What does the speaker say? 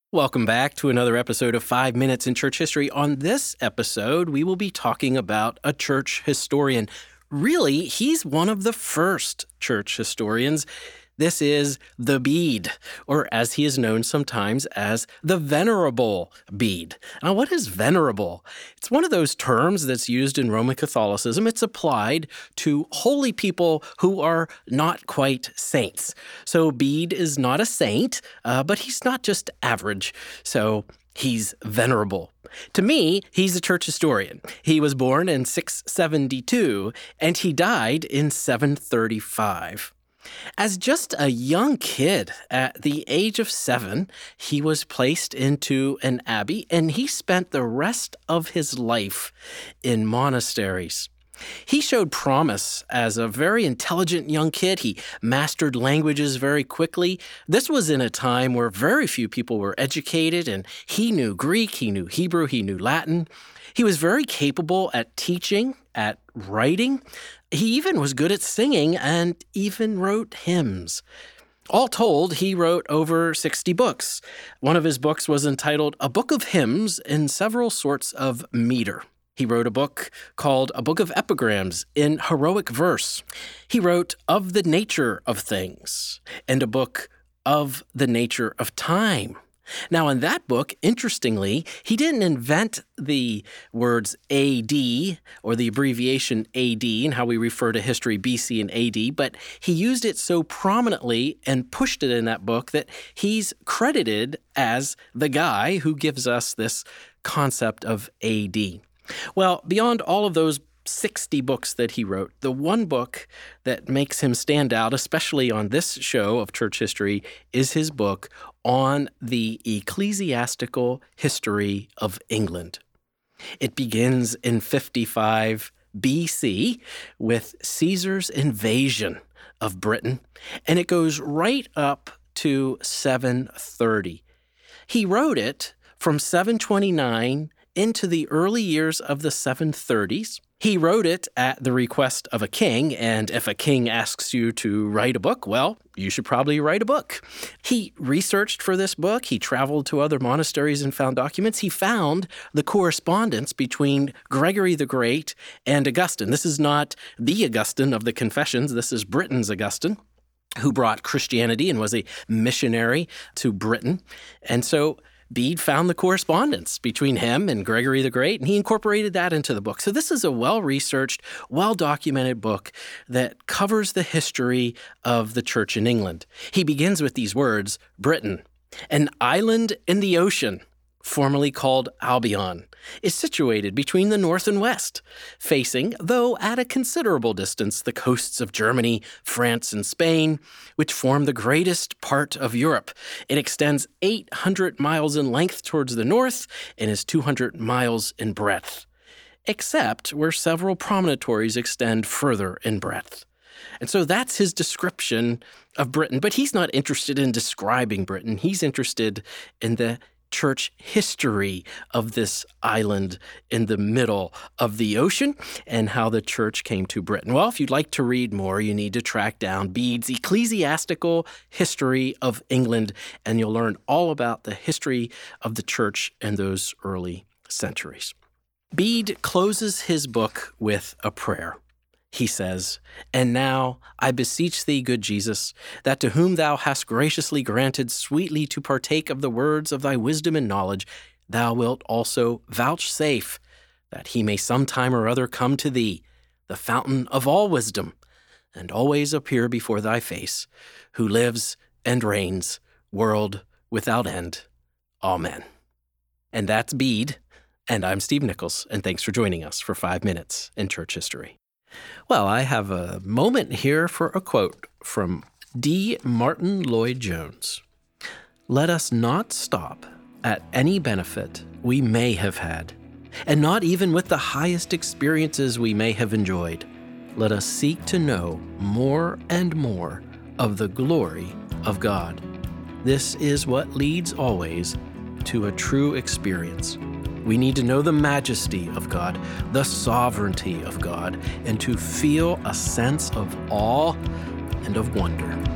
Welcome back to another episode of 5 Minutes in Church History. On this episode, we will be talking about a church historian. Really, he's one of the first church historians. This is the Bede, or as he is known sometimes as the Venerable Bede. Now, what is venerable? It's one of those terms that's used in Roman Catholicism. It's applied to holy people who are not quite saints. So Bede is not a saint, but he's not just average. So he's venerable. To me, he's a church historian. He was born in 672, and he died in 735. As just a young kid, at the age of 7, he was placed into an abbey, and he spent the rest of his life in monasteries. He showed promise as a very intelligent young kid. He mastered languages very quickly. This was in a time where very few people were educated, and he knew Greek, he knew Hebrew, he knew Latin. He was very capable at teaching, at writing. He even was good at singing and even wrote hymns. All told, he wrote over 60 books. One of his books was entitled A Book of Hymns in Several Sorts of Meter. He wrote a book called A Book of Epigrams in Heroic Verse. He wrote Of the Nature of Things and a book Of the Nature of Time. Now, in that book, interestingly, he didn't invent the words AD or the abbreviation AD and how we refer to history BC and AD, but he used it so prominently and pushed it in that book that he's credited as the guy who gives us this concept of AD. Well, beyond all of those 60 books that he wrote, the one book that makes him stand out, especially on this show of church history, is his book on the ecclesiastical history of England. It begins in 55 BC with Caesar's invasion of Britain, and it goes right up to 730. He wrote it from 729 into the early years of the 730s. He wrote it at the request of a king, and if a king asks you to write a book, well, you should probably write a book. He researched for this book. He traveled to other monasteries and found documents. He found the correspondence between Gregory the Great and Augustine. This is not the Augustine of the Confessions. This is Britain's Augustine, who brought Christianity and was a missionary to Britain. And so Bede found the correspondence between him and Gregory the Great, and he incorporated that into the book. So this is a well-researched, well-documented book that covers the history of the church in England. He begins with these words, Britain, an island in the ocean, formerly called Albion, is situated between the north and west, facing, though at a considerable distance, the coasts of Germany, France, and Spain, which form the greatest part of Europe. It extends 800 miles in length towards the north and is 200 miles in breadth, except where several promontories extend further in breadth. And so that's his description of Britain. But he's not interested in describing Britain. He's interested in the church history of this island in the middle of the ocean and how the church came to Britain. Well, if you'd like to read more, you need to track down Bede's Ecclesiastical History of England, and you'll learn all about the history of the church in those early centuries. Bede closes his book with a prayer. He says, "And now I beseech thee, good Jesus, that to whom thou hast graciously granted sweetly to partake of the words of thy wisdom and knowledge, thou wilt also vouchsafe that he may sometime or other come to thee, the fountain of all wisdom, and always appear before thy face, who lives and reigns, world without end. Amen." And that's Bede, and I'm Steve Nichols, and thanks for joining us for 5 Minutes in Church History. Well, I have a moment here for a quote from D. Martin Lloyd-Jones. "Let us not stop at any benefit we may have had, and not even with the highest experiences we may have enjoyed. Let us seek to know more and more of the glory of God. This is what leads always to a true experience. We need to know the majesty of God, the sovereignty of God, and to feel a sense of awe and of wonder."